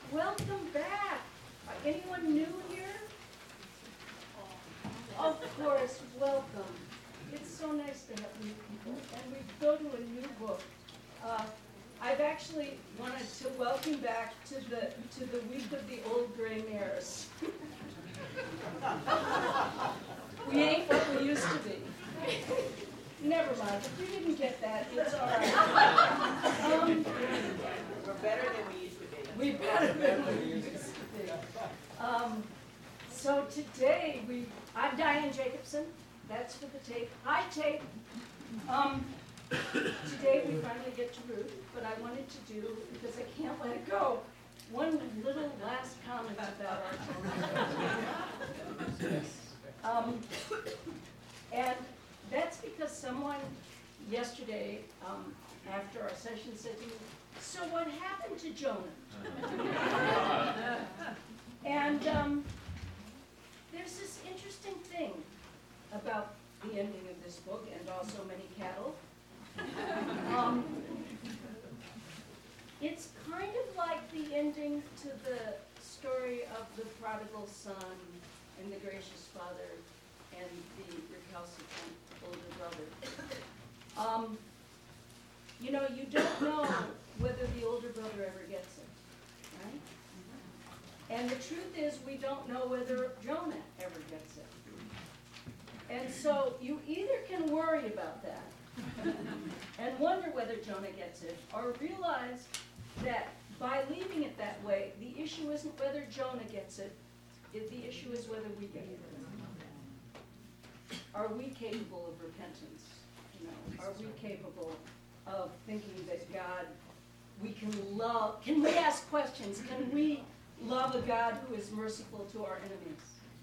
Welcome back. Anyone new here? Of course, welcome. It's so nice to have new people. And we go to a new book. I've actually wanted to welcome back to the week of the old gray mares. We ain't what we used to be. Never mind. If you didn't get that, it's all right. We're better than we used to be. We're better than we used to be. So today I'm Diane Jacobson. That's for the tape. Hi, tape. Today we finally get to Ruth, but I wanted to do, because I can't let it go, one little last comment about our children. And that's because someone yesterday, after our session, said to me, "So what happened to Jonah?" And there's this interesting thing about the ending of this book, and also Many Cattle. It's kind of like the ending to the story of the prodigal son and the gracious father and the recalcitrant older brother. You don't know whether the older brother ever gets it, right? And the truth is, we don't know whether Jonah ever gets it. And so you either can worry about that and wonder whether Jonah gets it, or realize that by leaving it that way, the issue isn't whether Jonah gets it, the issue is whether we get it. Are we capable of repentance? Are we capable of thinking that God, we can love, can we ask questions? Can we love a God who is merciful to our enemies?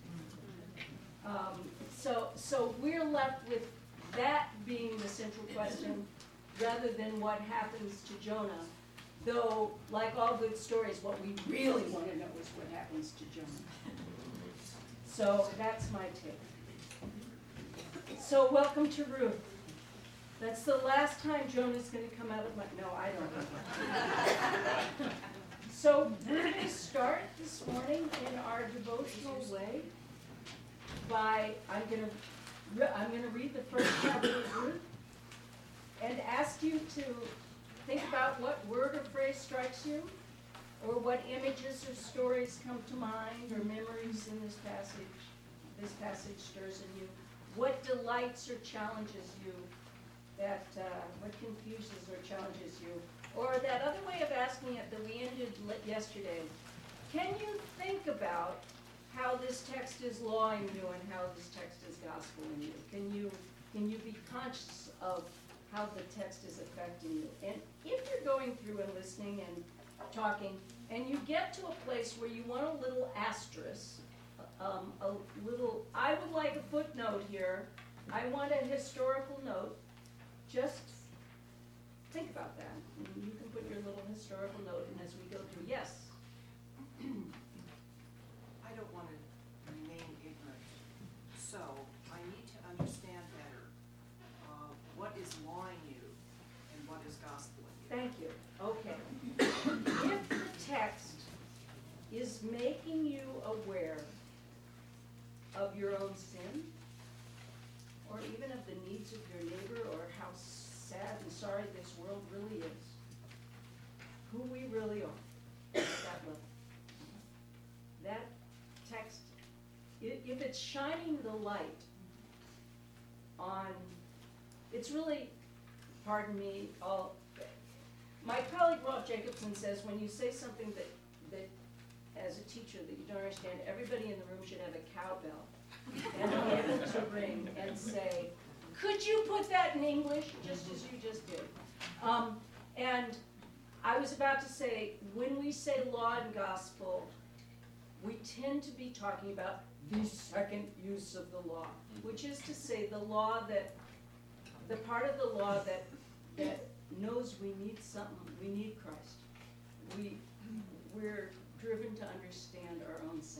So we're left with that being the central question rather than what happens to Jonah. Though, like all good stories, what we really want to know is what happens to Jonah. So that's my take. So welcome to Ruth. That's the last time Jonah's going to come out of my... No, I don't know. So we're going to start this morning in our devotional way by... I'm going to read the first chapter of Ruth and ask you to think about what word or phrase strikes you, or what images or stories come to mind, or memories in this passage stirs in you. What delights or challenges you, what confuses or challenges you. Or that other way of asking it that we ended yesterday, can you think about how this text is law in you and how this text is gospel in you? Can you be conscious of how the text is affecting you? And if you're going through and listening and talking, and you get to a place where you want a little asterisk, I would like a footnote here. I want a historical note. Just think about that. And you can put your little historical note in as we go through. Yes? I don't want to remain ignorant, so I need to understand better what is law in you and what is gospel in you. Thank you. Okay. If the text is making you aware of your own sin, or even of the needs of your neighbor, or how sad and sorry this world really is, who we really are at that level. That text, if it's shining the light on, it's really, pardon me, my colleague Rolf Jacobson says when you say something that as a teacher that you don't understand, everybody in the room should have a cowbell and be able to ring and say, could you put that in English, just as you just did? And I was about to say, when we say law and gospel, we tend to be talking about the second use of the law, which is to say the law the part of the law that knows we need something, we need Christ. We're driven to understand our own sin.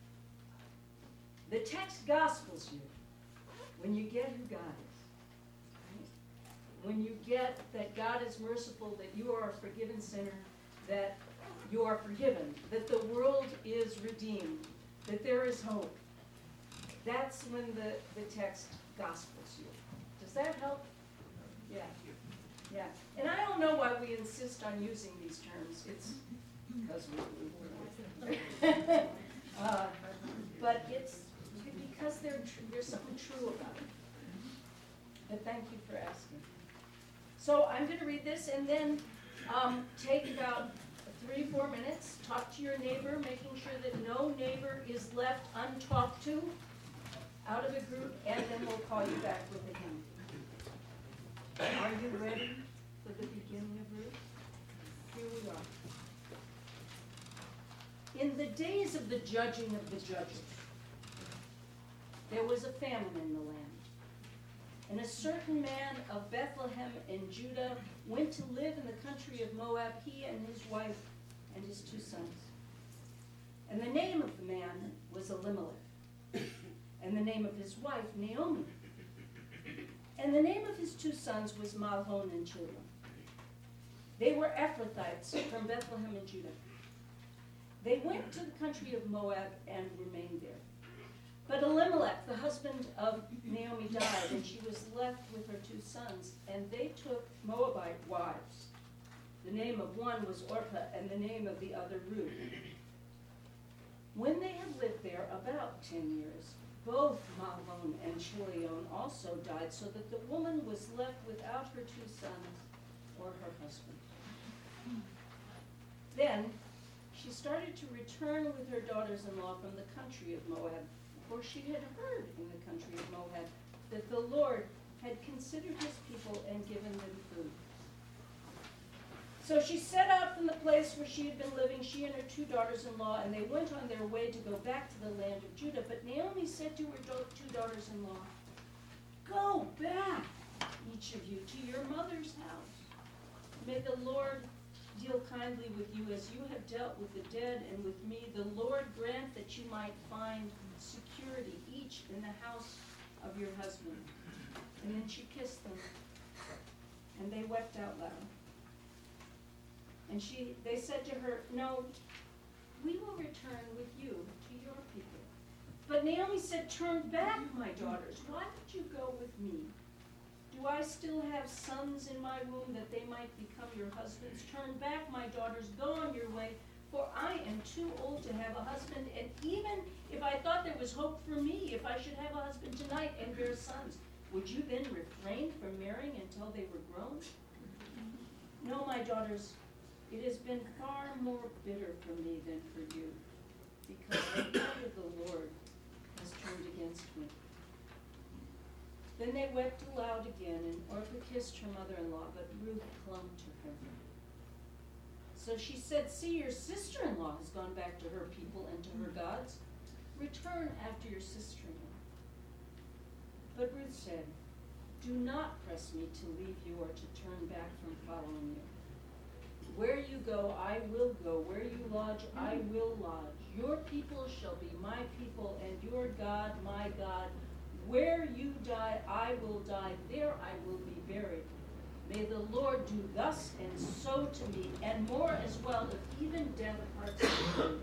The text gospels you when you get who God is. Right? When you get that God is merciful, that you are a forgiven sinner, that you are forgiven, that the world is redeemed, that there is hope. That's when the text gospels you. Does that help? Yeah. Yeah. And I don't know why we insist on using these terms. It's because we but it's because there's something true about it. But thank you for asking. So I'm going to read this and then take about 3-4 minutes, talk to your neighbor, making sure that no neighbor is left untalked to out of the group, and then we'll call you back with a hymn. Are you ready for the beginning of Ruth? Here we are. In the days of the judging of the judges, there was a famine in the land. And a certain man of Bethlehem in Judah went to live in the country of Moab, he and his wife and his 2 sons. And the name of the man was Elimelech, and the name of his wife Naomi. And the name of his 2 sons was Mahlon and Chilion. They were Ephrathites from Bethlehem in Judah. They went to the country of Moab and remained there. But Elimelech, the husband of Naomi, died, and she was left with her 2 sons, and they took Moabite wives. The name of one was Orpah, and the name of the other Ruth. When they had lived there about 10 years, both Mahlon and Chilion also died, so that the woman was left without her 2 sons or her husband. Then she started to return with her daughters-in-law from the country of Moab, for she had heard in the country of Moab that the Lord had considered his people and given them food. So she set out from the place where she had been living, she and her 2 daughters-in-law, and they went on their way to go back to the land of Judah. But Naomi said to her 2 daughters-in-law, "Go back, each of you, to your mother's house. May the Lord deal kindly with you as you have dealt with the dead and with me. The Lord grant that you might find security, each in the house of your husband." And then she kissed them, and they wept out loud. And they said to her, "No, we will return with you to your people." But Naomi said, "Turn back, my daughters. Why would you go with me? Do I still have sons in my womb that they might become your husbands? Turn back, my daughters. Go on your way, for I am too old to have a husband. And even if I thought there was hope for me, if I should have a husband tonight and bear sons, would you then refrain from marrying until they were grown? No, my daughters, it has been far more bitter for me than for you, because the hand of the Lord has turned against me." Then they wept aloud again, and Orpah kissed her mother-in-law, but Ruth clung to her. So she said, "See, your sister-in-law has gone back to her people and to her gods. Return after your sister-in-law." But Ruth said, "Do not press me to leave you or to turn back from following you. Where you go, I will go. Where you lodge, I will lodge. Your people shall be my people, and your God, my God. Where you die, I will die. There I will be buried. May the Lord do thus and so to me, and more as well, if even death parts me."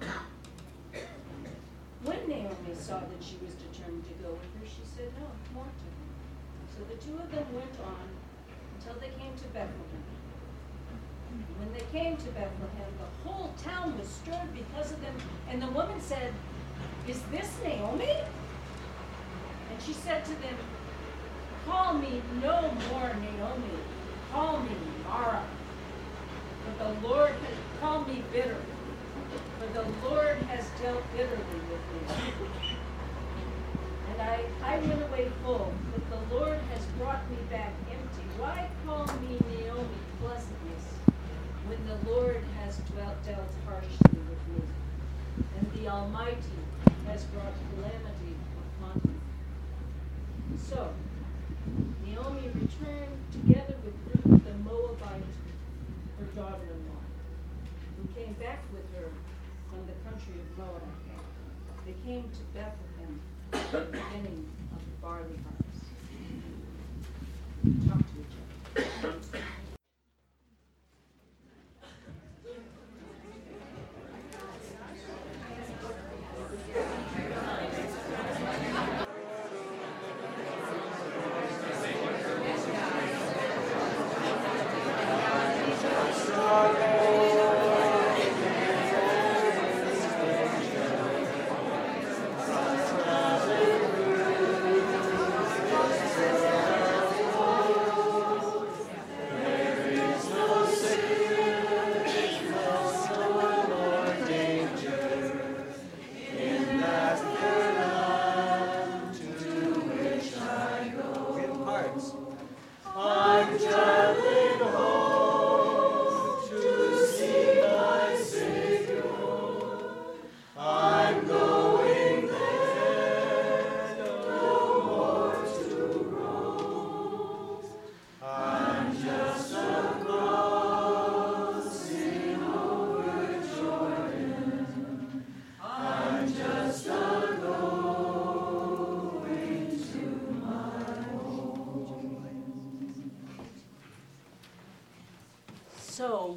When Naomi saw that she was determined to go with her, she said, "No, come on to her." So the 2 of them went on until they came to Bethlehem. When they came to Bethlehem, the whole town was stirred because of them. And the woman said, "Is this Naomi?" And she said to them, "Call me no more Naomi. Call me Mara. For the Lord has called me bitter. For the Lord has dealt bitterly with me. And I went away full, but the Lord has brought me back empty. Why call me Naomi, pleasantness, when the Lord has dealt harshly with me, and the Almighty has brought calamity upon me?" So Naomi returned together with Ruth the Moabite, her daughter-in-law, who came back with her from the country of Moab. They came to Bethlehem at the beginning of the barley harvest. Talk to each other.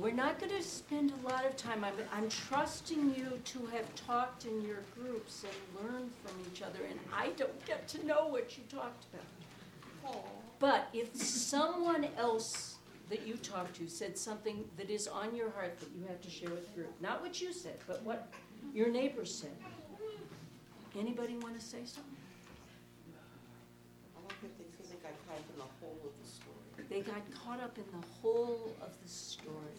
we're not going to spend a lot of time. I'm trusting you to have talked in your groups and learned from each other, and I don't get to know what you talked about. But if someone else that you talked to said something that is on your heart that you have to share with the group, not what you said, but what your neighbors said, anybody want to say something? I like that they feel they got caught up in the whole of the story. They got caught up in the whole of the story.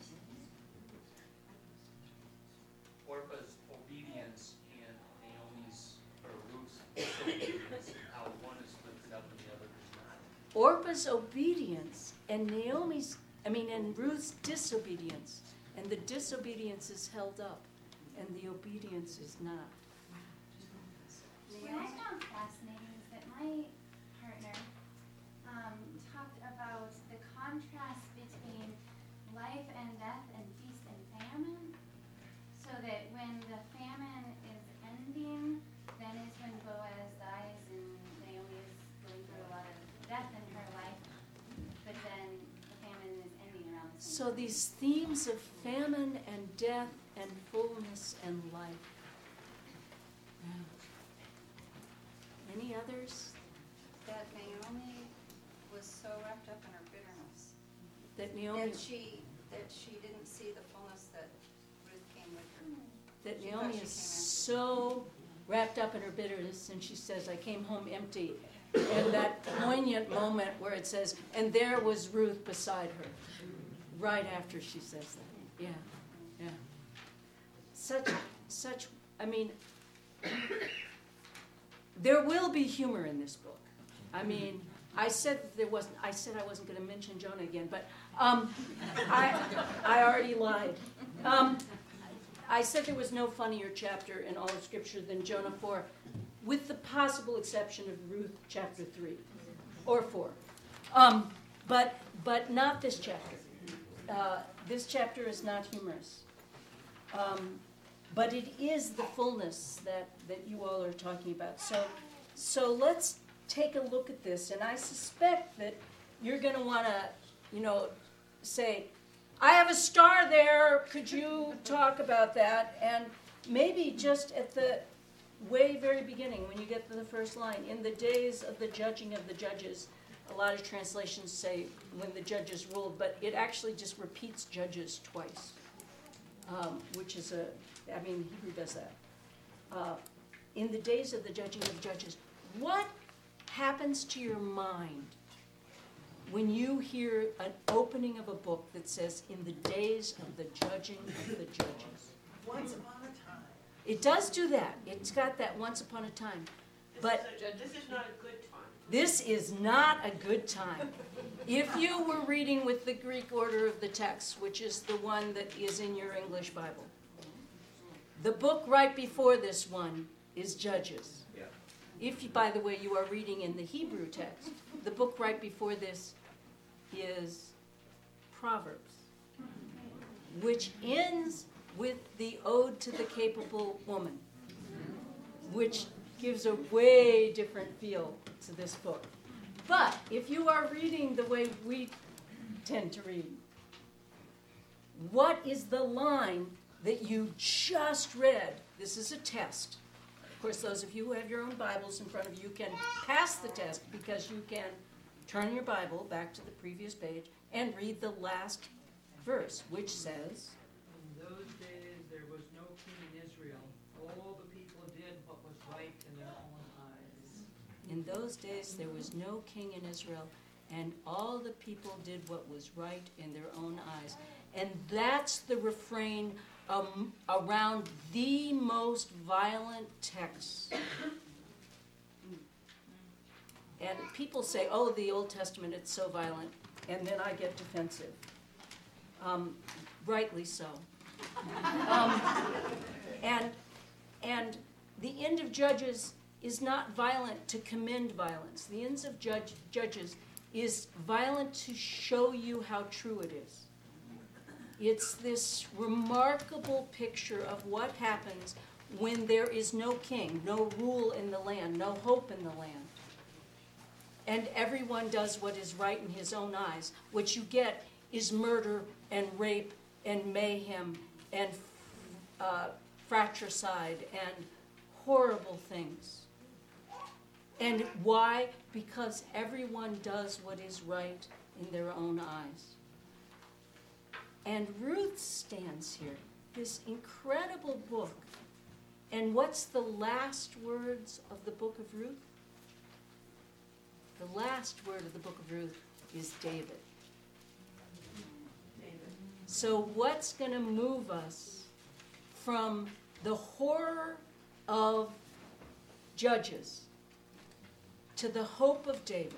Orpah's obedience and Naomi's, or Ruth's disobedience, how one is lifted up and the other is not. Orpah's obedience and and Ruth's disobedience, and the disobedience is held up, and the obedience is not. What I found fascinating is that my partner talked about the contrast between life and death and feast and famine, so that when the famine is ending, then is when Boaz dies and Naomi is going through a lot of death in her life, but then the famine is ending around the same So time. these themes of famine and death and fullness and life. Yeah. Any others That Naomi was so wrapped up in her bitterness that Naomi that she didn't see the fullness that Ruth came with her. that She Naomi thought is she so wrapped up in her bitterness, and she says, "I came home empty." And that poignant moment where it says, "And there was Ruth beside her," right after she says that. Yeah, yeah. Such. I mean, there will be humor in this book. I mean, I said I wasn't going to mention Jonah again, but I already lied. I said there was no funnier chapter in all of Scripture than Jonah 4, with the possible exception of Ruth chapter 3 or 4. But not this chapter. This chapter is not humorous. But it is the fullness that you all are talking about. So let's take a look at this. And I suspect that you're going to want to, say, "I have a star there. Could you talk about that?" And maybe just at the very beginning, when you get to the first line, "In the days of the judging of the judges," a lot of translations say "when the judges ruled," but it actually just repeats judges twice, which is Hebrew does that. In the days of the judging of judges. What happens to your mind when you hear an opening of a book that says, "In the days of the judging of the judges"? Once upon a time. It does do that. It's got that once upon a time. But This is not a good time. this is not a good time. If you were reading with the Greek order of the text, which is the one that is in your English Bible, the book right before this one is Judges. Yeah. If, by the way, you are reading in the Hebrew text, the book right before this is Proverbs, which ends with the Ode to the Capable Woman, which gives a way different feel to this book. But if you are reading the way we tend to read, what is the line that you just read? This is a test. Of course, those of you who have your own Bibles in front of you can pass the test, because you can turn your Bible back to the previous page and read the last verse, which says, "In those days there was no king in Israel. All the people did what was right in their own eyes." "In those days there was no king in Israel, and all the people did what was right in their own eyes." And that's the refrain around the most violent texts. And people say, "Oh, the Old Testament, it's so violent," and then I get defensive. Rightly so. And the end of Judges is not violent to commend violence. The end of Judges is violent to show you how true it is. It's this remarkable picture of what happens when there is no king, no rule in the land, no hope in the land, and everyone does what is right in his own eyes. What you get is murder and rape and mayhem and fratricide and horrible things. And why? Because everyone does what is right in their own eyes. And Ruth stands here, this incredible book. And what's the last words of the book of Ruth? The last word of the book of Ruth is David. So what's going to move us from the horror of Judges to the hope of David?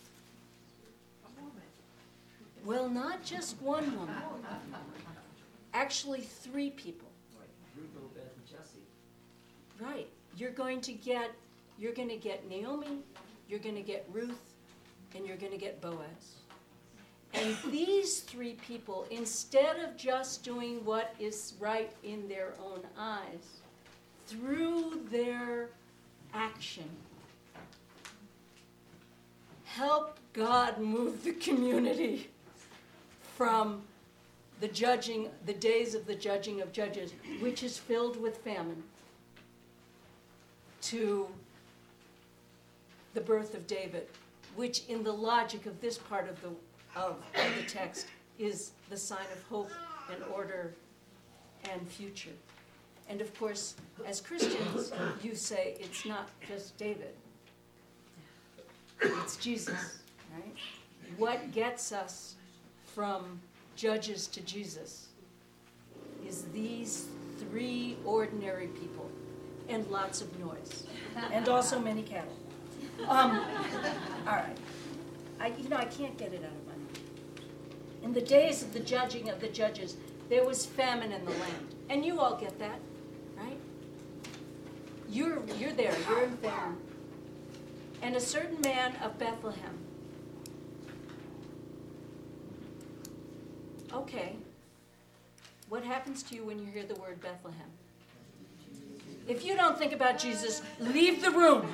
Well, not just one woman. Actually, 3 people. Ruth, Obed, and Jesse. Right. You're going to get Naomi, you're going to get Ruth, and you're going to get Boaz. And these 3 people, instead of just doing what is right in their own eyes, through their action, help God move the community from the days of the judging of judges, which is filled with famine, to the birth of David, which in the logic of this part of the text is the sign of hope and order and future. And of course, as Christians, you say it's not just David. It's Jesus, right? What gets us from Judges to Jesus is these 3 ordinary people and lots of noise and also many cattle. All right. I can't get it out of my mind. In the days of the judging of the judges, there was famine in the land. And you all get that, right? You're there. You're in famine. And a certain man of Bethlehem. Okay. What happens to you when you hear the word Bethlehem? If you don't think about Jesus, leave the room.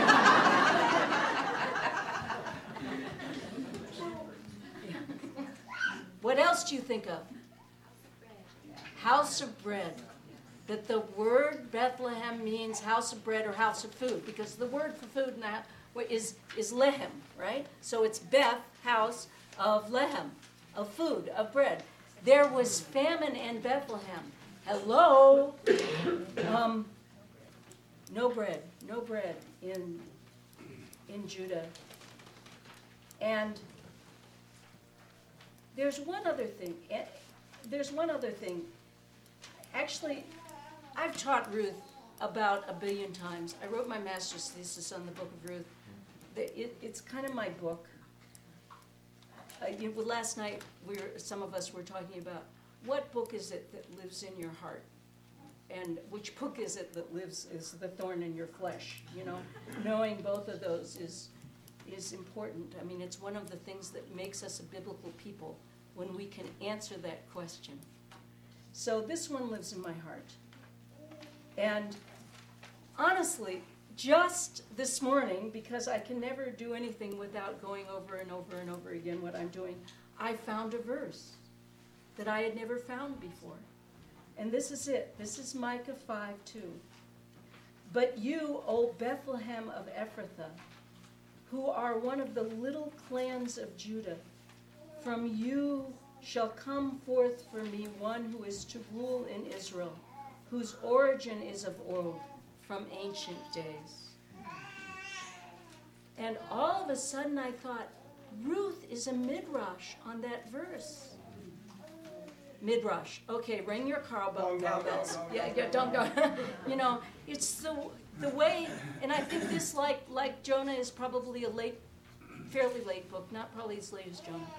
What else do you think of? House of bread. That the word Bethlehem means house of bread or house of food, because the word for food now is lehem, right? So it's Beth, house of lehem, of food, of bread. There was famine in Bethlehem. Hello? No bread in Judah. And there's one other thing. Actually, I've taught Ruth about 1 billion times. I wrote my master's thesis on the book of Ruth. It's kind of my book. Last night, some of us were talking about what book is it that lives in your heart? And which book is it that is the thorn in your flesh? Knowing both of those is important. I mean, it's one of the things that makes us a biblical people when we can answer that question. So this one lives in my heart. And honestly, just this morning, because I can never do anything without going over and over and over again what I'm doing, I found a verse that I had never found before. And this is it. This is Micah 5:2. But you, O Bethlehem of Ephrathah, who are one of the little clans of Judah, from you shall come forth for me one who is to rule in Israel, whose origin is of old, from ancient days. And all of a sudden I thought, Ruth is a midrash on that verse. Midrash. Okay, ring your cowbells. Yeah, don't go. It's the way, and I think this, like Jonah, is probably a fairly late book, not probably as late as Jonah,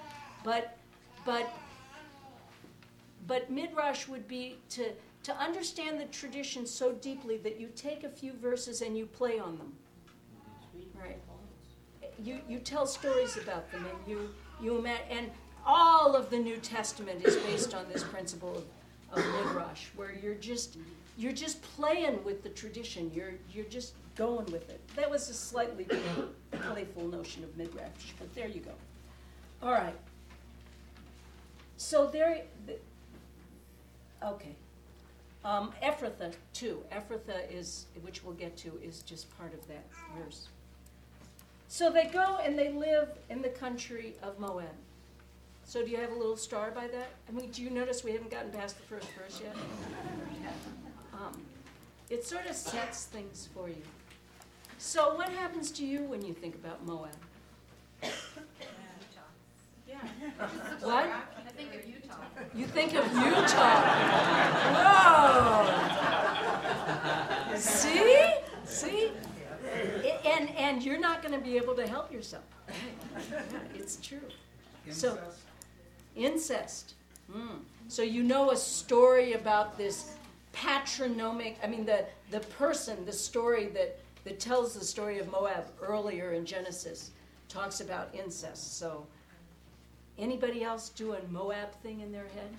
but midrash would be to understand the tradition so deeply that you take a few verses and you play on them. Right. You tell stories about them, and you imagine, and all of the New Testament is based on this principle of midrash, where you're just playing with the tradition. You're just going with it. That was a slightly playful notion of midrash, but there you go. All right. So Okay. Ephrathah, too. Ephrathah is, which we'll get to, is just part of that verse. So they go and they live in the country of Moab. So do you have a little star by that? I mean, do you notice we haven't gotten past the first verse yet? It sort of sets things for you. So what happens to you when you think about Moab? Yeah. What? I think of Utah. You think of Utah. Whoa! See? And you're not going to be able to help yourself. Yeah, it's true. So, incest. So you know a story about this patronymic, the person, the story that tells the story of Moab earlier in Genesis talks about incest. So anybody else do a Moab thing in their head?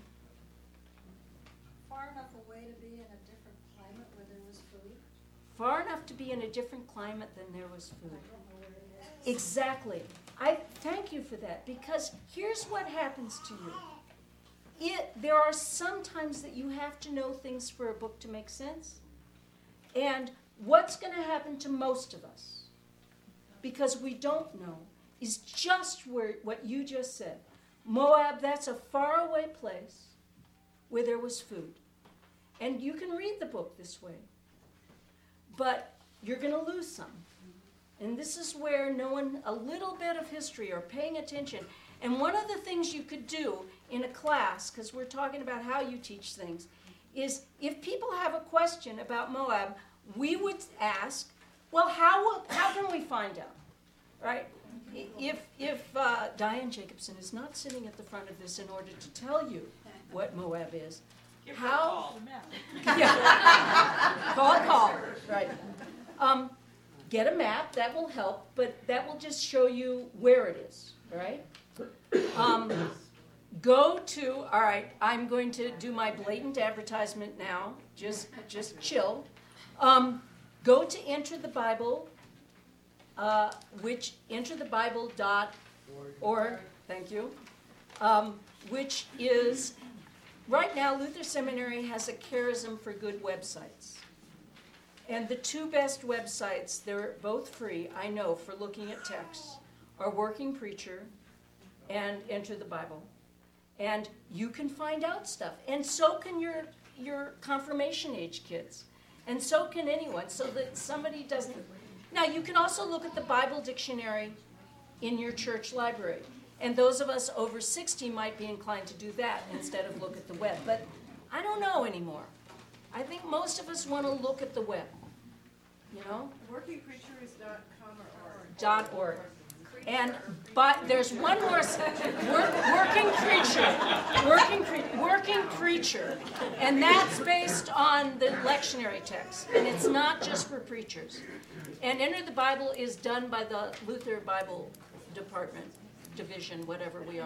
Far enough away to be in a different climate where there was food. Far enough to be in a different climate than there was food. I don't know where it is. Exactly. I thank you for that, because here's what happens to you. There are some times that you have to know things for a book to make sense. And what's going to happen to most of us, because we don't know, is just what you just said. Moab, that's a faraway place where there was food. And you can read the book this way. But you're going to lose some. And this is where knowing a little bit of history or paying attention. And one of the things you could do in a class, because we're talking about how you teach things, is if people have a question about Moab, we would ask, well, how can we find out, right? If Diane Jacobson is not sitting at the front of this in order to tell you what Moab is, Give her a call. Yeah. Call, right. Get a map, that will help, but that will just show you where it is, right? Go to, all right, I'm going to do my blatant advertisement now, just chill. Go to Enter the Bible, which enterthebible.org, thank you, which is, right now Luther Seminary has a charism for good websites. And the two best websites, they're both free, I know, for looking at texts, are Working Preacher and Enter the Bible. And you can find out stuff. And so can your confirmation age kids. And so can anyone, so that somebody doesn't... Now, you can also look at the Bible dictionary in your church library. And those of us over 60 might be inclined to do that instead of look at the web. But I don't know anymore. I think most of us want to look at the web. You know? Working Preacher is .com or .org. And but there's one more Working Preacher, and that's based on the lectionary text, and it's not just for preachers. And Enter the Bible is done by the Luther Bible Department, division, whatever we are.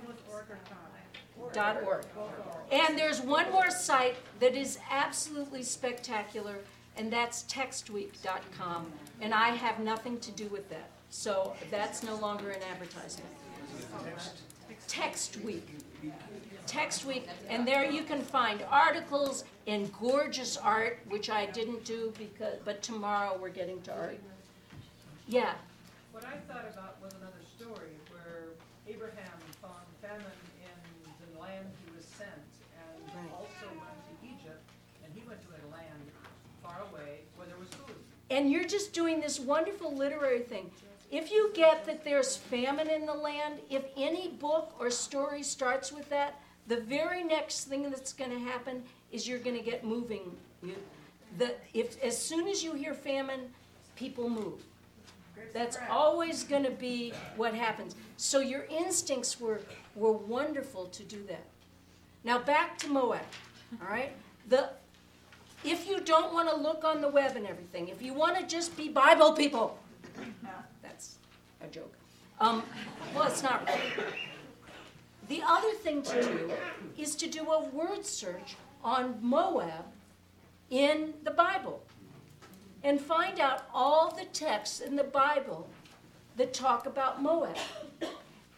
.org. And there's one more site that is absolutely spectacular, and that's textweek.com, and I have nothing to do with that. So that's no longer an advertisement. Text Week, and there you can find articles in gorgeous art, which I didn't do but tomorrow we're getting to art. Yeah. What I thought about was another story where Abraham found famine in the land he was sent, and Right. also went to Egypt, and he went to a land far away where there was food. And you're just doing this wonderful literary thing. If you get that there's famine in the land, if any book or story starts with that, the very next thing that's going to happen is you're going to get moving. As soon as you hear famine, people move. That's always going to be what happens. So your instincts were wonderful to do that. Now back to Moab, all right? If you don't want to look on the web and everything, if you want to just be Bible people, that's a joke. Well, it's not really. The other thing to do is to do a word search on Moab in the Bible and find out all the texts in the Bible that talk about Moab.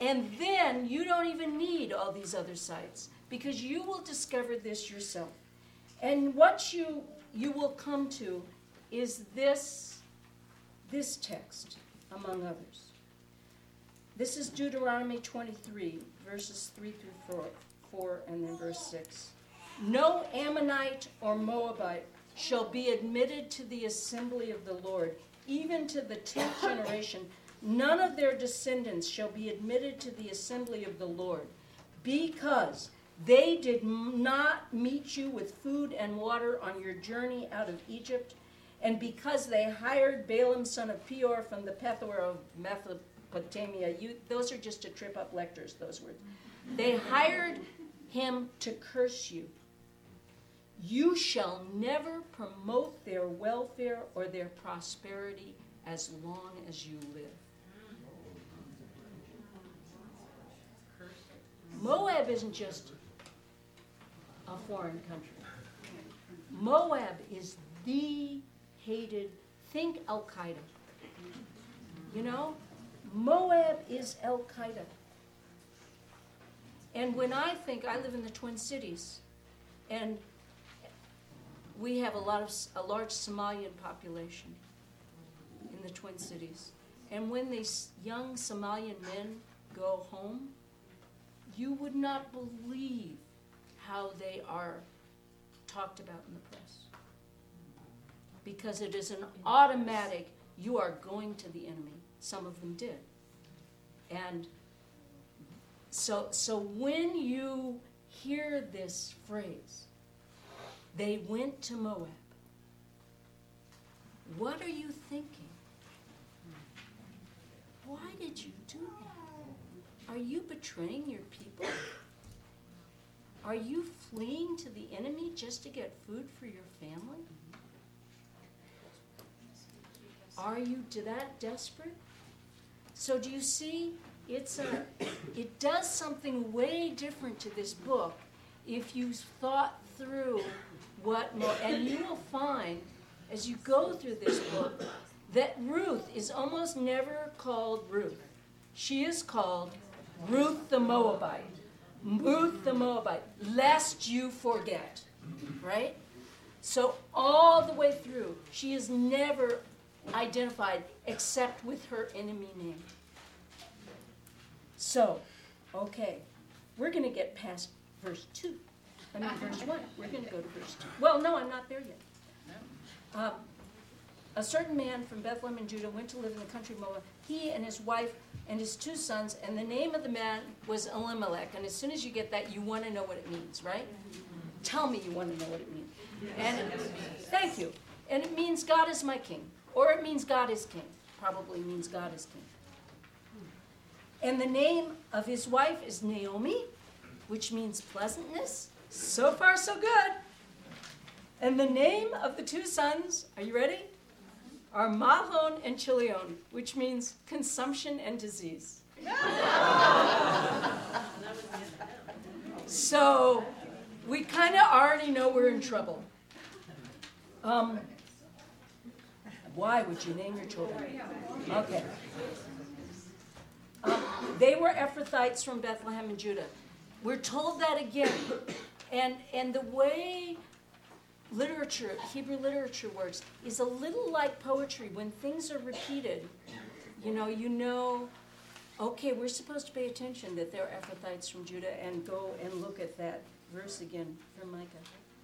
And then you don't even need all these other sites because you will discover this yourself. And what you will come to is this text, among others. This is Deuteronomy 23, verses 3 through 4, and then verse 6. No Ammonite or Moabite shall be admitted to the assembly of the Lord, even to the 10th generation. None of their descendants shall be admitted to the assembly of the Lord, because they did not meet you with food and water on your journey out of Egypt, and because they hired Balaam son of Peor from the Pethor of Mesopotamia. Those are just to trip up lectors, those words. They hired him to curse you. You shall never promote their welfare or their prosperity as long as you live. Moab isn't just a foreign country. Moab is the hated, think Al-Qaeda. You know, Moab is Al-Qaeda. And when I live in the Twin Cities, and we have a large Somalian population in the Twin Cities. And when these young Somalian men go home, you would not believe how they are talked about in the press. Because it is an automatic, you are going to the enemy. Some of them did. And so when you hear this phrase, they went to Moab, what are you thinking? Why did you do that? Are you betraying your people? Are you fleeing to the enemy just to get food for your family? Are you that desperate? So do you see, it does something way different to this book if you thought through and you will find as you go through this book that Ruth is almost never called Ruth. She is called Ruth the Moabite. Ruth the Moabite, lest you forget, right? So all the way through, she is never identified except with her enemy name. So, okay, we're going to get past verse 2. Verse 1. We're going to go to verse 2. Well, no, I'm not there yet. A certain man from Bethlehem in Judah went to live in the country of Moab, he and his wife and his 2 sons, and the name of the man was Elimelech. And as soon as you get that, you want to know what it means, right? Tell me you want to know what it means. And thank you. And it means God is my king. Or it means God is king. Probably means God is king. And the name of his wife is Naomi, which means pleasantness. So far, so good. And the name of the 2 sons, are you ready? Are Mahlon and Chilion, which means consumption and disease. So we kind of already know we're in trouble. Why would you name your children? Okay. They were Ephrathites from Bethlehem and Judah. We're told that again. And the way literature, Hebrew literature works, is a little like poetry. When things are repeated, you know, okay, we're supposed to pay attention that they're Ephrathites from Judah and go and look at that verse again from Micah.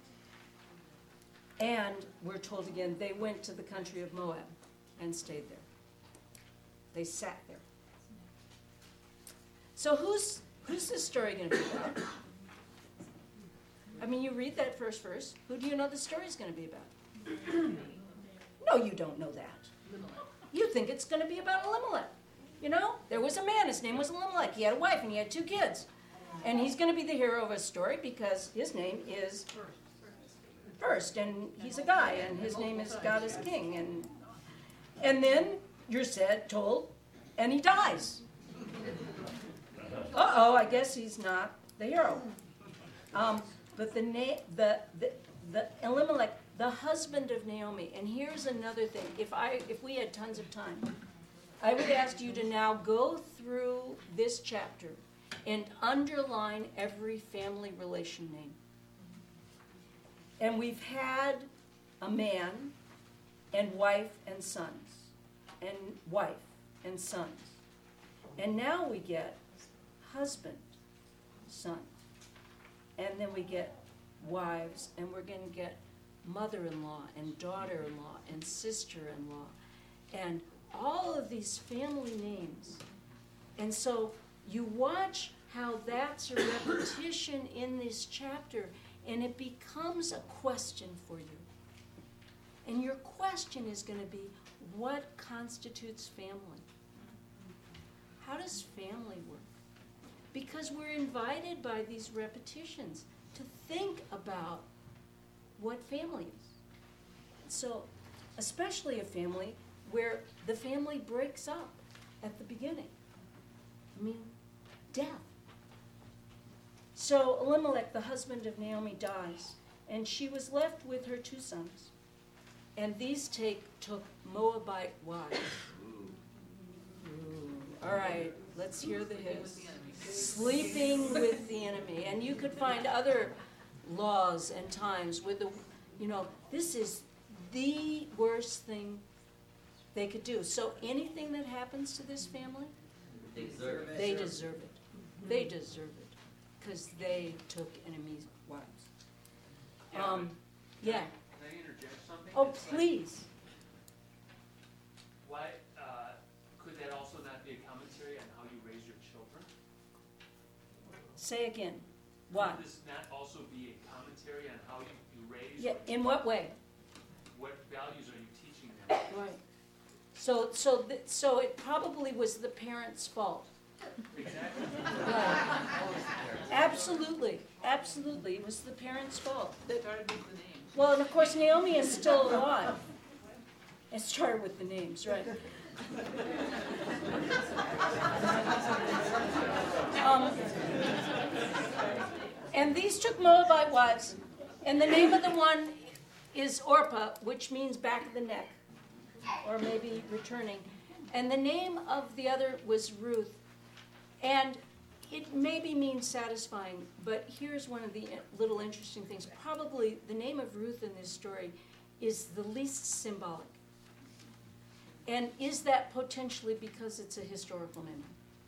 And we're told again, they went to the country of Moab and stayed there. They sat there. So who's this story going to be about? I mean, you read that first verse. Who do you know the story's going to be about? No, you don't know that. You think it's going to be about Elimelech. You know, there was a man, his name was Elimelech. He had a wife and he had 2 kids. And he's going to be the hero of a story because his name is First, and he's a guy, and his name is God is King. And then you're told, and he dies. Uh-oh, I guess he's not the hero. But the Elimelech, the husband of Naomi, and here's another thing. If we had tons of time, I would ask you to now go through this chapter and underline every family relation name. And we've had a man and wife and sons, and wife and sons. And now we get husband, son. And then we get wives, and we're going to get mother-in-law and daughter-in-law and sister-in-law and all of these family names. And so you watch how that's a repetition in this chapter, and it becomes a question for you. And your question is going to be, what constitutes family? How does family work? Because we're invited by these repetitions to think about what family is. So, especially a family where the family breaks up at the beginning. I mean, death. So Elimelech, the husband of Naomi, dies, and she was left with her 2 sons. And these took Moabite wives. All right, let's hear the hiss. Sleeping with the enemy. And you could find other laws and times with this is the worst thing they could do. So anything that happens to this family, they deserve it. They deserve it. Because they took enemies' wives. Yeah. Can I interject something? Oh, It's like, please. why, could that also not be a commentary on how you raise your children? Say again. Why? Could this not also be a commentary on how you raise? Yeah. In what way? What values are you teaching them? Right. So it probably was the parents' fault. Exactly. Right. Absolutely. It was the parents' fault. Started with the names. Well, and of course Naomi is still alive. It started with the names, right? And these took Moabite wives, and the name of the one is Orpah, which means back of the neck, or maybe returning. And the name of the other was Ruth. And it maybe means satisfying, but here's one of the little interesting things. Probably the name of Ruth in this story is the least symbolic. And is that potentially because it's a historical name?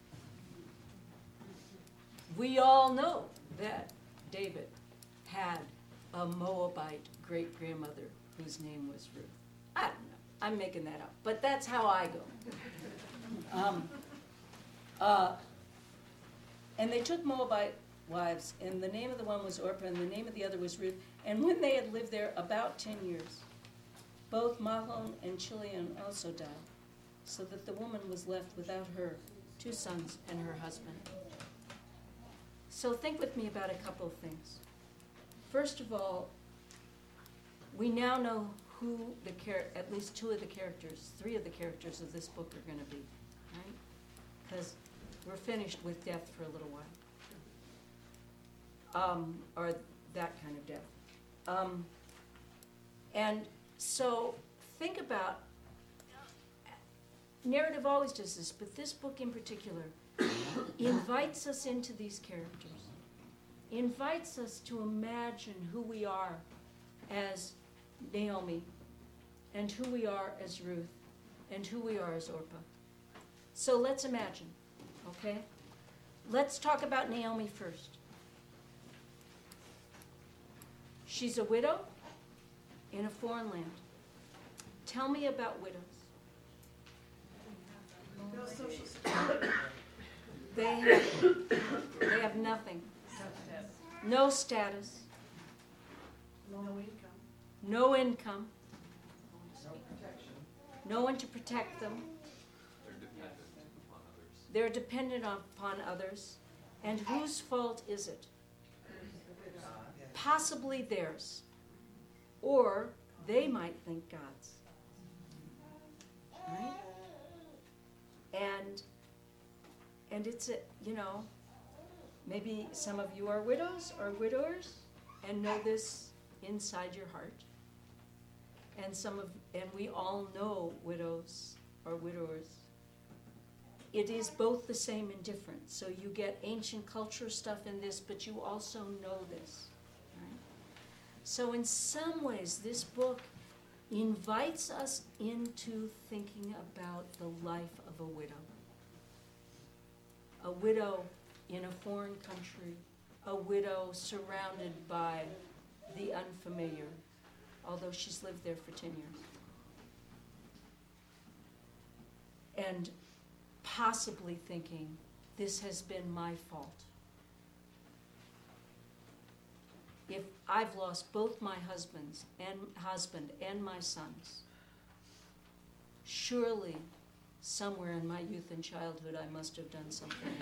We all know that David had a Moabite great-grandmother whose name was Ruth. I don't know. I'm making that up, but that's how I go. And they took Moabite wives, and the name of the one was Orpah, and the name of the other was Ruth. And when they had lived there about 10 years, both Mahlon and Chilion also died, so that the woman was left without her 2 sons and her husband. So think with me about a couple of things. First of all, we now know who at least 2 of the characters, 3 of the characters of this book are going to be, right? Because we're finished with death for a little while, or that kind of death. And so think about, narrative always does this, but this book in particular invites us into these characters, invites us to imagine who we are as Naomi, and who we are as Ruth, and who we are as Orpah. So let's imagine. Okay? Let's talk about Naomi first. She's a widow in a foreign land. Tell me about widows. No social security. They have nothing. No status. No income. No income. No protection. No one to protect them. They're dependent upon others. And whose fault is it? Possibly theirs. Or they might think God's. Right? And it's maybe some of you are widows or widowers and know this inside your heart. And we all know widows or widowers it is both the same and different. So you get ancient culture stuff in this, but you also know this. Right? So in some ways, this book invites us into thinking about the life of a widow. A widow in a foreign country, a widow surrounded by the unfamiliar, although she's lived there for 10 years. And possibly thinking, this has been my fault. If I've lost both my husband and my sons, surely somewhere in my youth and childhood I must have done something.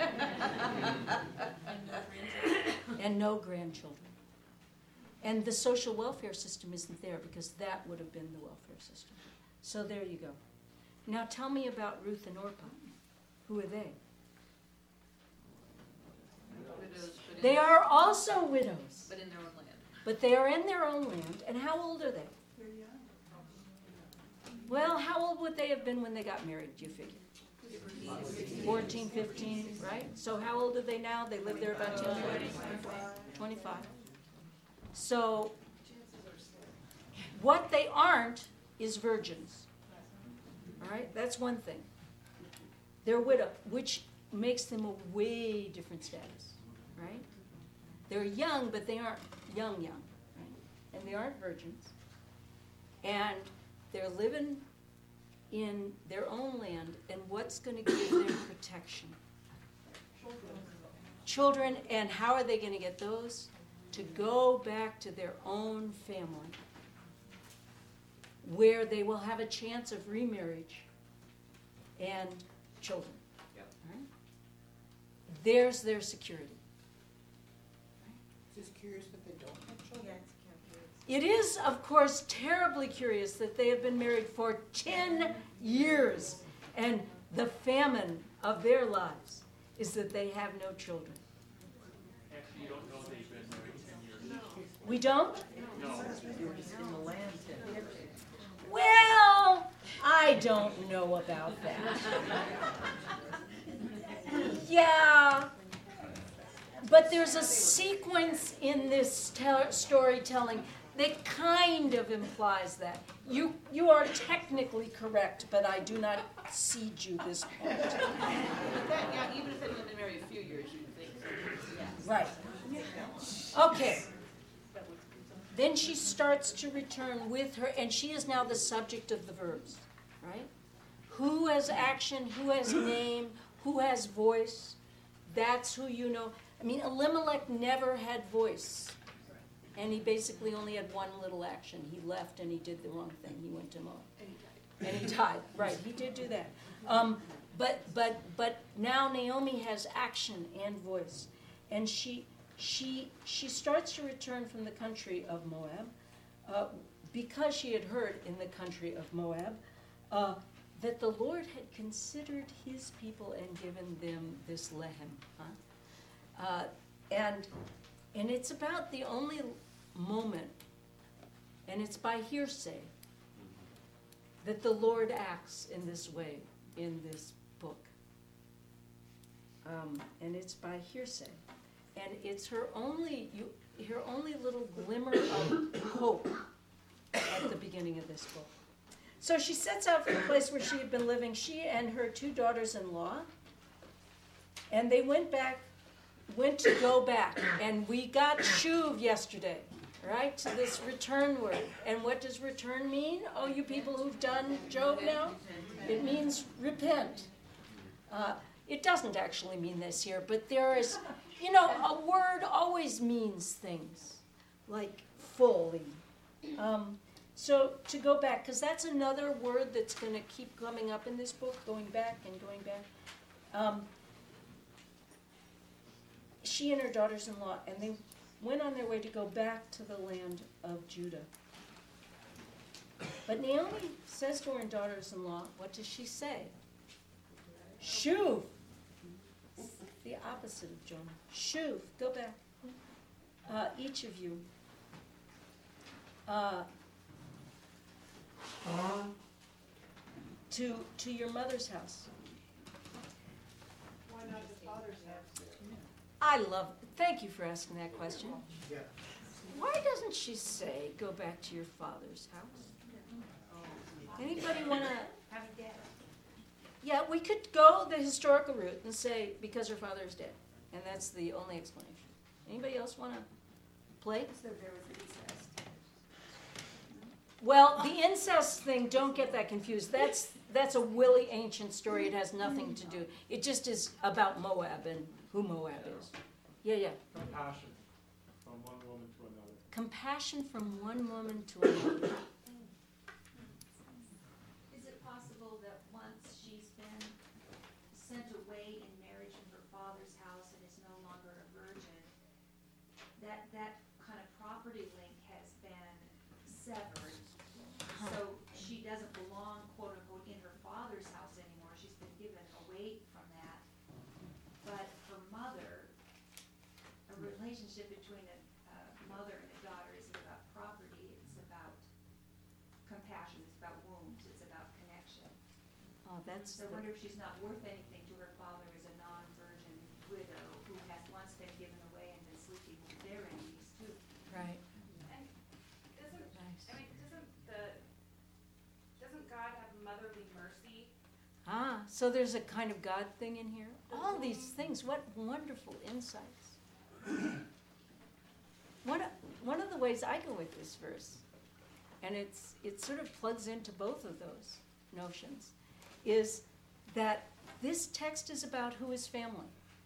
And no grandchildren. And the social welfare system isn't there because that would have been the welfare system. So there you go. Now tell me about Ruth and Orpah. Who are they? Widows, but They are also widows. but in their own land. But they are in their own land. And how old are they? They're young. Well, how old would they have been when they got married, do you figure? 14, 15, right? So how old are they now? They live there about 10 years? 25. So what they aren't is virgins. All right? That's one thing. They're widow, which makes them a way different status, right? They're young, but they aren't young, right? And they aren't virgins. And they're living in their own land, and what's going to give them protection? Children, and how are they going to get those? To go back to their own family, where they will have a chance of remarriage and children. Yep. Right? There's their security. Just curious that they don't have children. It is, of course, terribly curious that they have been married for 10 years, and the famine of their lives is that they have no children. Actually, you don't know they've been married 10 years. We don't? No. They were just in the land 10 years. Well, I don't know about that. Yeah, but there's a sequence in this storytelling that kind of implies that. You are technically correct, but I do not cede you this point. But that, yeah, even if they've been married a few years, you would think so. Right. Okay. Then she starts to return with her, and she is now the subject of the verbs, right? Who has action, who has name, who has voice? That's who you know. I mean, Elimelech never had voice. And he basically only had one little action. He left and he did the wrong thing. He went to Moab. And he died. Right, he did do that. But now Naomi has action and voice. And she starts to return from the country of Moab because she had heard in the country of Moab that the Lord had considered his people and given them this lehem. And it's about the only moment, and it's by hearsay, that the Lord acts in this way in this book. And it's by hearsay. And it's her only little glimmer of hope at the beginning of this book. So she sets out from the place where she had been living, she and her 2 daughters-in-law, and they went to go back. And we got shuv yesterday, right, to this return word. And what does return mean? Oh, you people who've done Job now? It means repent. It doesn't actually mean this here, but there is, a word always means things, like fully. So to go back, because that's another word that's going to keep coming up in this book, going back and going back. She and her daughters-in-law, and they went on their way to go back to the land of Judah. But Naomi says to her daughters-in-law, what does she say? Shuv. The opposite of Jonah. Shuv. Go back. Each of you. To your mother's house. father's house. I love, thank you for asking that question. Yeah. Why doesn't she say, go back to your father's house? Anybody want to? Have a dad. Yeah, we could go the historical route and say, because her father is dead. And that's the only explanation. Anybody else want to play? So there was incest. Well, the incest thing, don't get that confused. That's a really ancient story. It has nothing to do. It just is about Moab and who Moab is. Yeah. Compassion from one woman to another. Compassion from one woman to another. Is it possible that once she's been sent away in marriage from her father's house and is no longer a virgin, that kind of property link has been severed? So she doesn't belong, quote unquote, in her father's house anymore. She's been given away from that. But her mother, a relationship between a mother and a daughter isn't about property, it's about compassion, it's about wounds, it's about connection. Oh, that's So I wonder if she's not worth anything to her father as a non-virgin widow who has once been given away and been sleeping with their enemies too. right. And doesn't, Nice. I mean, doesn't God have motherly mercy? Ah, so there's a kind of God thing in here. All these things, what wonderful insights. One of the ways I go with this verse, and it sort of plugs into both of those notions, is that this text is about who is family.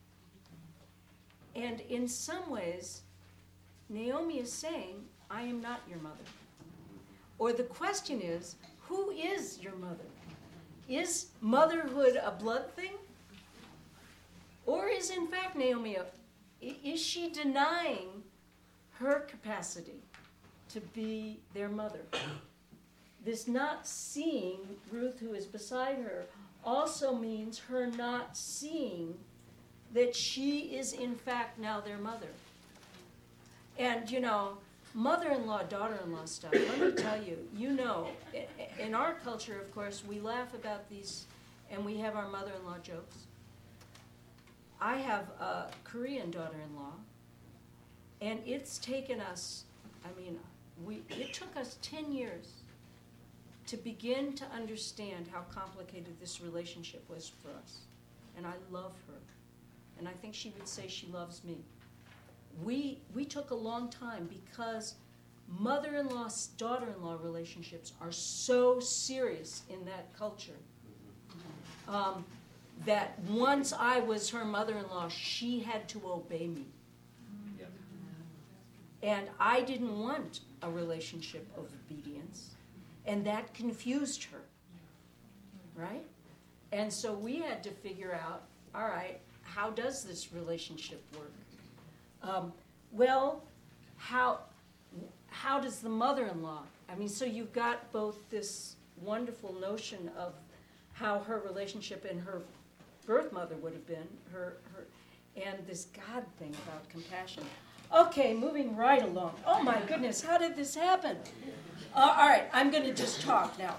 And in some ways, Naomi is saying, I am not your mother. Or the question is, who is your mother? Is motherhood a blood thing? Or is in fact Naomi, is she denying her capacity to be their mother? This not seeing Ruth, who is beside her, also means her not seeing that she is in fact now their mother. And mother-in-law, daughter-in-law stuff, let me tell you, in our culture, of course, we laugh about these, and we have our mother-in-law jokes. I have a Korean daughter-in-law, and it's taken us, it took us 10 years to begin to understand how complicated this relationship was for us. And I love her. And I think she would say she loves me. We took a long time because mother-in-law, daughter-in-law relationships are so serious in that culture that once I was her mother-in-law, she had to obey me. And I didn't want a relationship of obedience, and that confused her, right? And so we had to figure out, all right, how does this relationship work? How does the mother-in-law, so you've got both this wonderful notion of how her relationship and her birth mother would have been, and this God thing about compassion. Okay, moving right along. Oh my goodness, how did this happen? All right, I'm going to just talk now.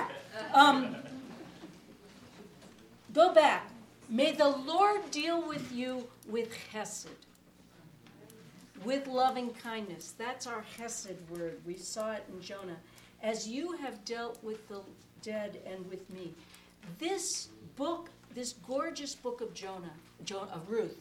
Go back. May the Lord deal with you with chesed, with loving kindness. That's our chesed word. We saw it in Jonah. As you have dealt with the dead and with me. This book, this gorgeous book of of Ruth,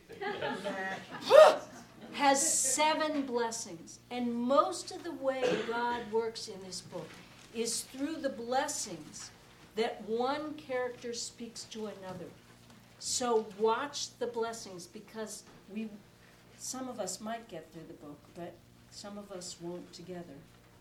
has 7 blessings. And most of the way God works in this book is through the blessings that one character speaks to another. So watch the blessings, because some of us might get through the book, but some of us won't together.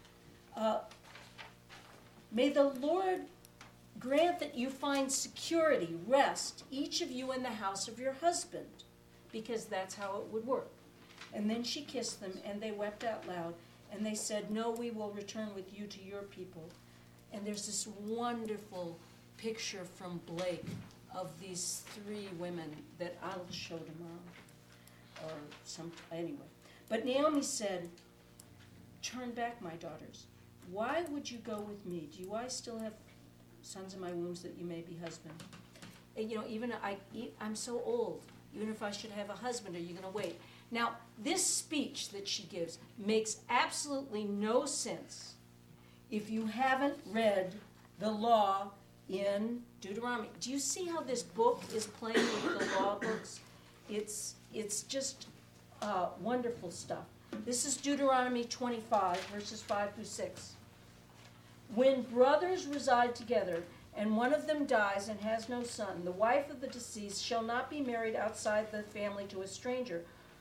May the Lord grant that you find security, rest, each of you in the house of your husband, because that's how it would work. And then she kissed them, and they wept out loud, and they said, no, we will return with you to your people. And there's this wonderful picture from Blake of these 3 women that I'll show tomorrow, or anyway. But Naomi said, turn back, my daughters. Why would you go with me? Do I still have sons in my wombs that you may be husband? And, even I'm so old. Even if I should have a husband, are you going to wait? Now, this speech that she gives makes absolutely no sense if you haven't read the law in Deuteronomy. Do you see how this book is playing with the law books? It's just wonderful stuff. This is Deuteronomy 25, verses 5 through 6. When brothers reside together, and one of them dies and has no son, the wife of the deceased shall not be married outside the family to a stranger.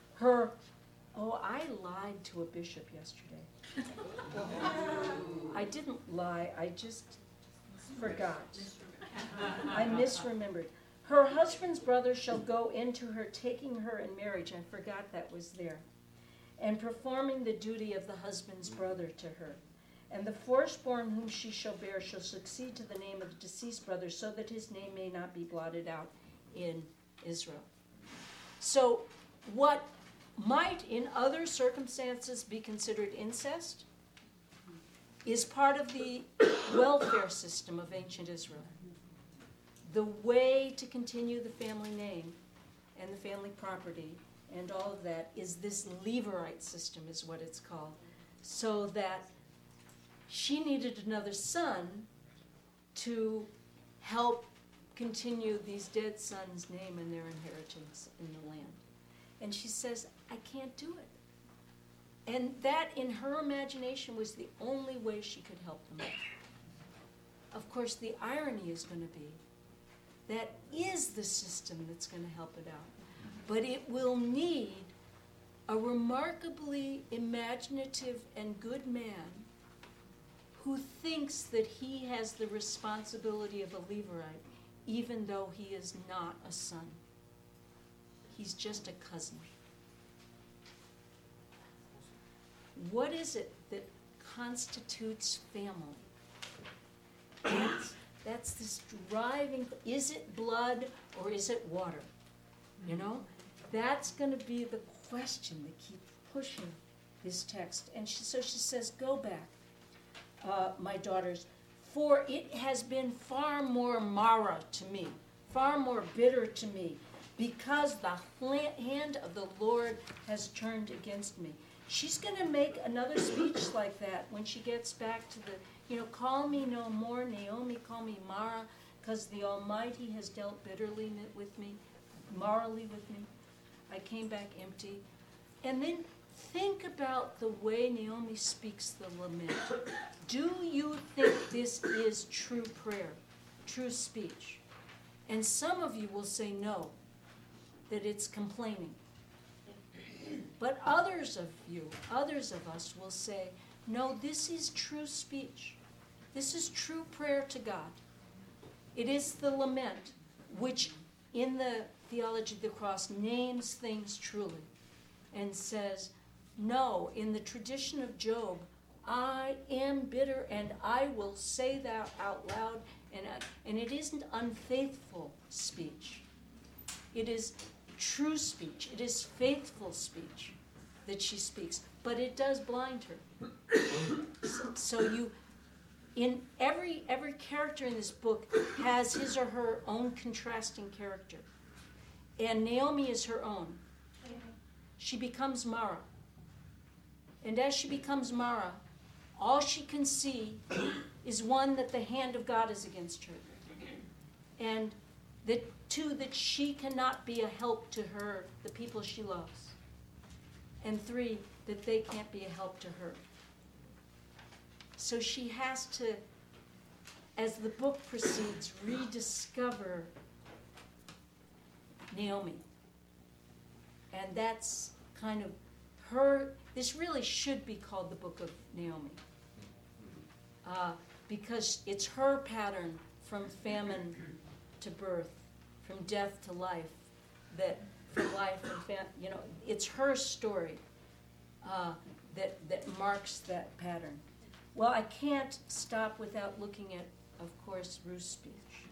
I lied to a bishop yesterday. I didn't lie, I just forgot. I misremembered. Her husband's brother shall go into her, taking her in marriage. I forgot that was there. And performing the duty of the husband's brother to her. And the firstborn whom she shall bear shall succeed to the name of the deceased brother, so that his name may not be blotted out in Israel. So, what might in other circumstances be considered incest is part of the welfare system of ancient Israel. The way to continue the family name and the family property and all of that is this Levirate system, is what it's called, so that she needed another son to help continue these dead sons' name and their inheritance in the land. And she says, I can't do it. And that, in her imagination, was the only way she could help them out. Of course, the irony is going to be that is the system that's going to help it out. But it will need a remarkably imaginative and good man who thinks that he has the responsibility of a Levirate, even though he is not a son. He's just a cousin. What is it that constitutes family? That's this driving, is it blood or is it water? You know? That's going to be the question that keeps pushing this text. And so she says, go back, my daughters, for it has been far more Mara to me, far more bitter to me, because the hand of the Lord has turned against me. She's going to make another speech like that when she gets back to the, call me no more, Naomi, call me Mara, because the Almighty has dealt bitterly with me, morally with me. I came back empty. And then think about the way Naomi speaks the lament. Do you think this is true prayer, true speech? And some of you will say no, that it's complaining. But others of us will say, no, this is true speech. This is true prayer to God. It is the lament, which in the theology of the cross names things truly and says, no, in the tradition of Job, I am bitter and I will say that out loud. And it isn't unfaithful speech. It is true speech. It is faithful speech that she speaks. But it does blind her. So you, in every character in this book has his or her own contrasting character. And Naomi is her own. She becomes Mara. And as she becomes Mara, all she can see is one, that the hand of God is against her. And that two, that she cannot be a help to her, the people she loves. And three, that they can't be a help to her. So she has to, as the book proceeds, rediscover Naomi. And that's kind of her. This really should be called the Book of Naomi. Because it's her pattern from famine to birth, from death to life, from life and it's her story that marks that pattern. Well, I can't stop without looking at, of course, Ruth's speech.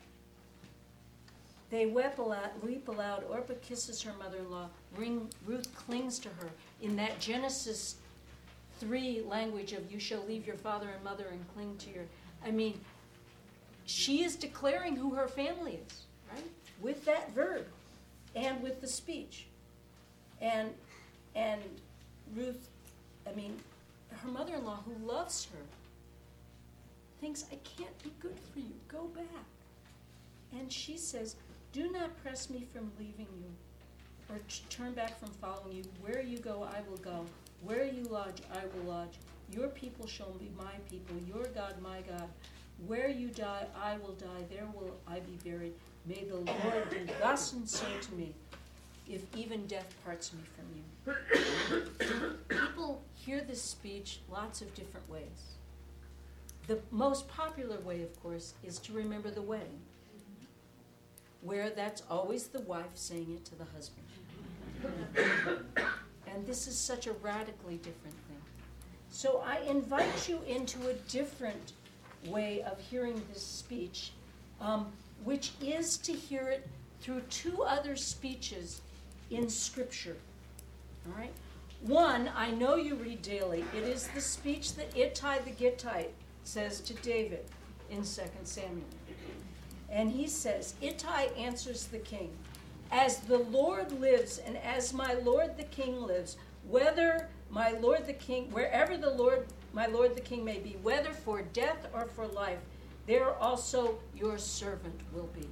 They weep aloud. Orpah kisses her mother-in-law. Ruth clings to her. In that Genesis 3 language of you shall leave your father and mother and cling to your... she is declaring who her family is, right? With that verb. and with the speech. And Ruth, I mean, her mother-in-law, who loves her, thinks, I can't be good for you, go back. And she says, do not press me from leaving you, or turn back from following you. Where you go, I will go. Where you lodge, I will lodge. Your people shall be my people, your God, my God. Where you die, I will die, there will I be buried. May the Lord do thus and so to me, if even death parts me from you. People hear this speech lots of different ways. The most popular way, of course, is to remember the wedding, where that's always the wife saying it to the husband. And this is such a radically different thing. So I invite you into a different way of hearing this speech, which is to hear it through two other speeches in Scripture. All right? One, I know you read daily. It is the speech that Ittai the Gittite says to David in 2 Samuel. And he says, Ittai answers the king, as the Lord lives and as my lord the king lives, whether my lord the king, wherever my lord the king may be, whether for death or for life, there also your servant will be.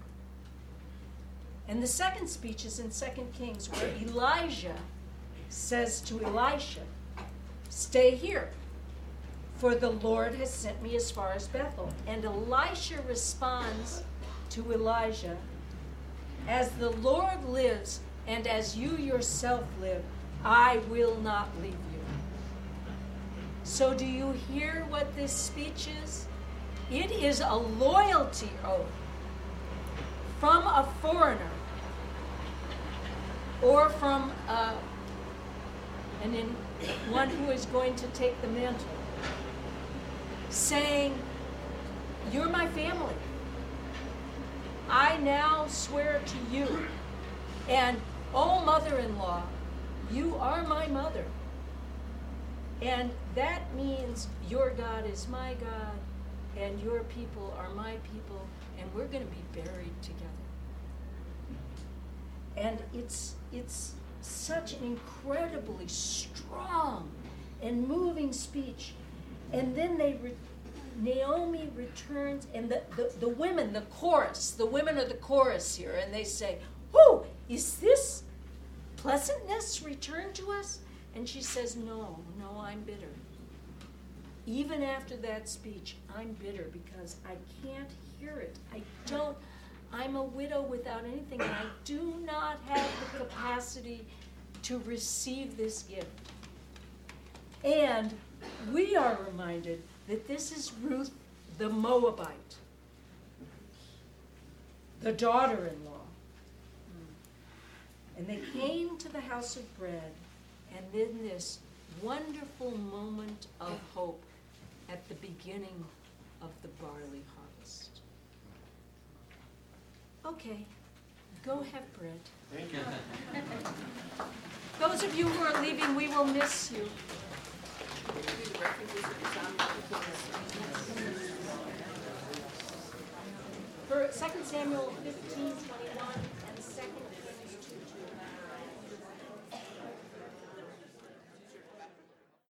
And the second speech is in 2 Kings, where Elijah says to Elisha, stay here, for the Lord has sent me as far as Bethel. And Elisha responds to Elijah, as the Lord lives and as you yourself live, I will not leave you. So do you hear what this speech is? It is a loyalty oath from a foreigner or from one who is going to take the mantle, saying, you're my family. I now swear to you, and oh, mother-in-law, you are my mother. And that means your God is my God, and your people are my people, and we're going to be buried together. And it's such an incredibly strong and moving speech. And then Naomi returns, and the women, the women are the chorus here, and they say, "Oh, is this pleasantness returned to us?" And she says, no, I'm bitter. Even after that speech, I'm bitter because I can't hear it. I'm a widow without anything, and I do not have the capacity to receive this gift. And we are reminded that this is Ruth the Moabite, the daughter-in-law. And they came to the house of bread, and then this wonderful moment of hope at the beginning of the barley harvest. Okay, go have bread. Thank you. Those of you who are leaving, we will miss you. For 2 Samuel 15:21.